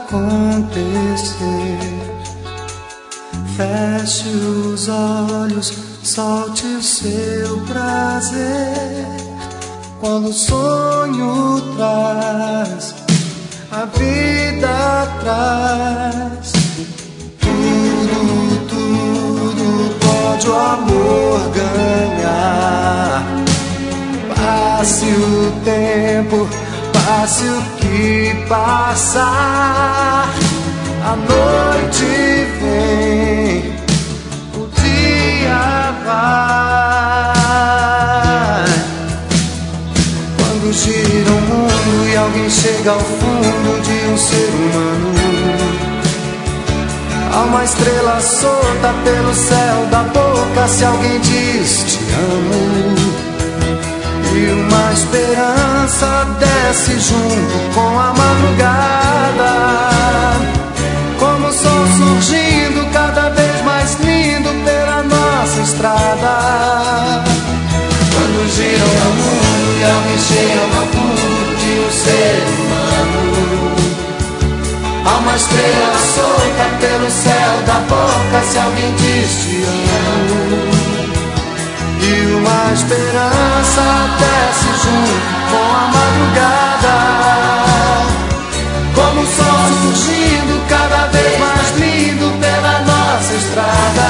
acontecer. Feche os olhos, solte o seu prazer. Quando o sonho traz, a vida traz. Tudo pode o amor ganhar. Passe o tempo, passe o que passar. A noite vem, o dia vai. Quando gira o mundo e alguém chega ao fundo de um ser humano, há uma estrela solta pelo céu da boca se alguém diz te amo. E uma esperança desce junto com a madrugada, como o sol surgindo cada vez mais lindo pela nossa estrada. Quando gira o mundo e alguém chega ao fundo de um ser humano, há uma estrela solta pelo céu da boca se alguém diz te amo. E uma esperança desce junto com a madrugada, como o sol surgindo cada vez mais lindo pela nossa estrada.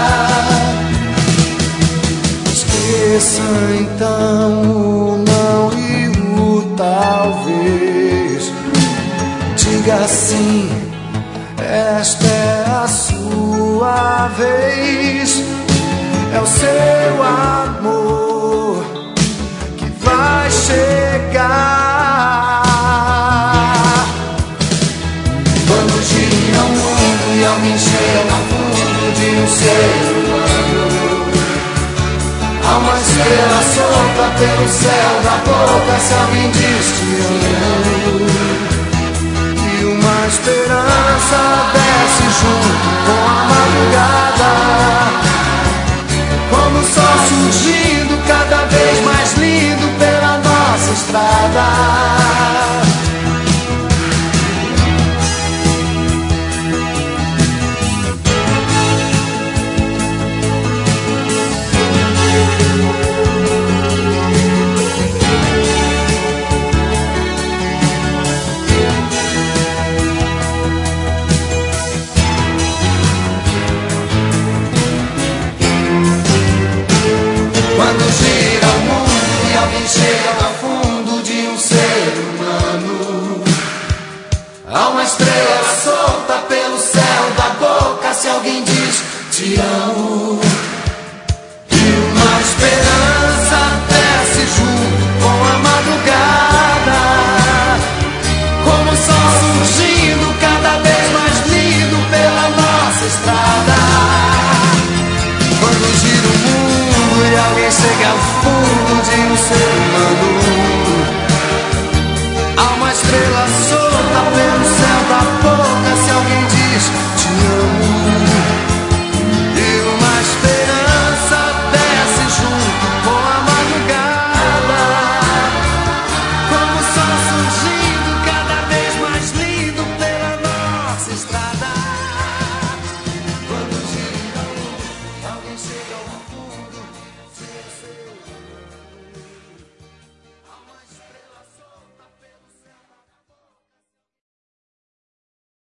Esqueça então o não e o talvez. Diga sim, esta é a sua vez. É o seu amor que vai chegar. Quando gira o mundo e alguém chega ao fundo de um ser humano, há uma estrela solta pelo céu da boca se alguém diz te amo. E uma esperança desce junto com a madrugada, como o sol surgindo cada vez mais lindo pela nossa estrada. Chega ao fundo de um ser humano, há uma estrela solta pelo céu da boca se alguém diz te amo. E uma esperança desce junto com a madrugada, como o sol surgindo cada vez mais lindo pela nossa estrada. Quando gira o mundo e alguém chega ao fundo de um ser humano,